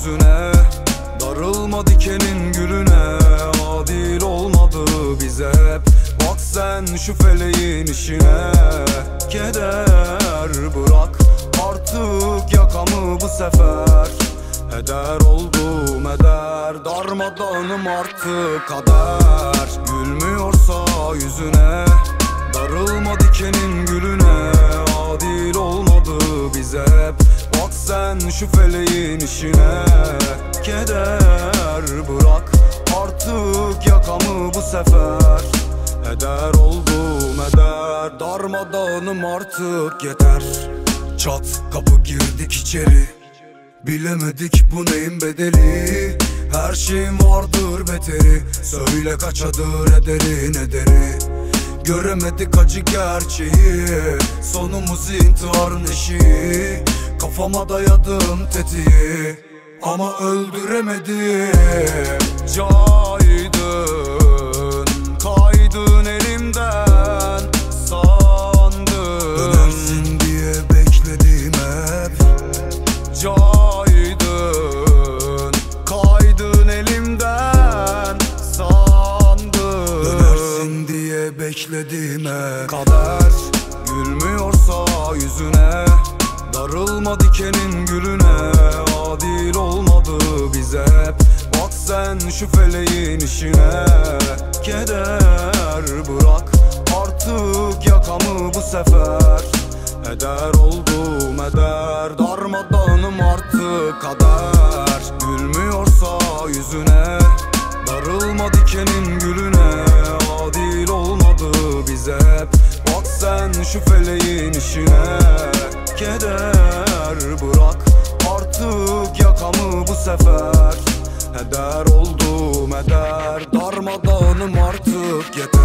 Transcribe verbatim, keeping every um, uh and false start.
yüzüne, darılma dikenin gülüne. Adil olmadı bize hep, bak sen şu feleğin işine. Keder bırak artık yakamı bu sefer, heder oldum eder, darmadağınım artık kader. Gülmüyorsa yüzüne, darılma dikenin gülüne. Adil olmadı bize hep, bak sen şu feleğin işine. Keder bırak artık yakamı bu sefer, heder oldum eder, darmadağınım artık yeter. Çat kapı girdik içeri, bilemedik bu neyin bedeli. Her şeyin vardır beteri, söyle kaçadır ederi nederi. Göremedik acı gerçeği, sonumuz intiharın eşiği. Kafama dayadım tetiği ama öldüremedim. Caydın, kaydın elimden sandım, dönersin diye bekledim hep. Caydın, kaydın elimden sandım, dönersin diye bekledim hep. Kader gülmüyorsa yüzüne, darılma dikenin gülüne. Adil olmadı bize hep, bak sen şu feleğin işine. Keder bırak artık yakamı bu sefer, heder oldum eder, darmadağınım artık kader. Gülmüyorsa yüzüne, darılma dikenin gülüne. Adil olmadı bize hep, bak sen şu feleğin işine. Keder bırak artık yakamı bu sefer, heder oldum eder, darmadağınım artık yeter.